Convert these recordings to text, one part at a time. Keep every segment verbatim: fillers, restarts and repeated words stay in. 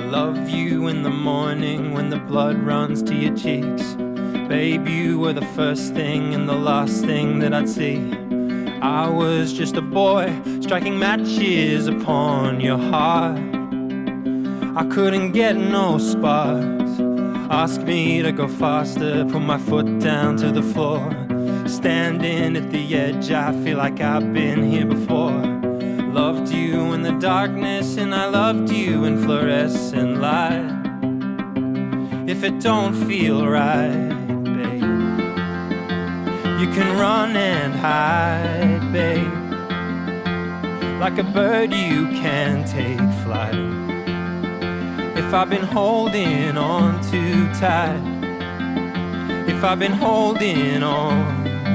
love you in the morning when the blood runs to your cheeks. Babe, you were the first thing and the last thing that I'd see. I was just a boy striking matches upon your heart. I couldn't get no sparks. Ask me to go faster, put my foot down to the floor. Standing at the edge, I feel like I've been here before. Loved you in the darkness and I loved you in fluorescent light. If it don't feel right, babe, you can run and hide, babe. Like a bird you can take flight. If I've been holding on too tight, if I've been holding on.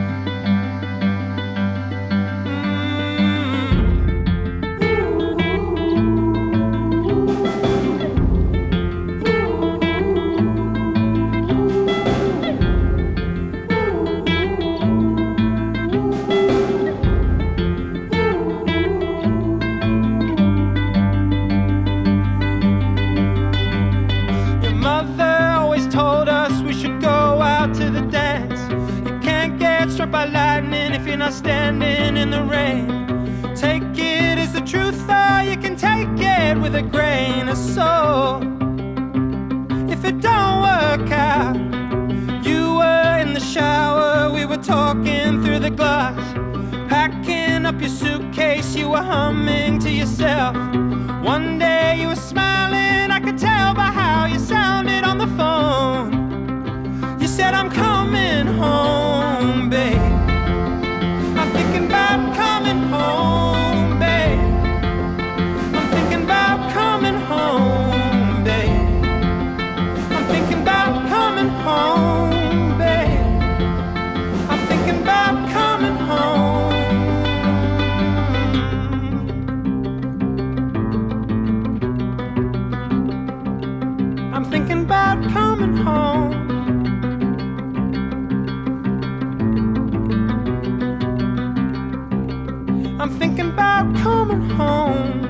By lightning if you're not standing in the rain. Take it as the truth, or you can take it with a grain of salt. If it don't work out, you were in the shower, we were talking through the glass. Packing up your suitcase, you were humming to yourself. One day you were smiling, I could tell by how you sounded on the phone. You said, I'm coming home, babe. I'm thinking about coming home, babe. I'm thinking about coming home, babe. I'm thinking about coming home, babe. I'm thinking about coming home. I'm thinking about coming home. I'm thinking about coming home.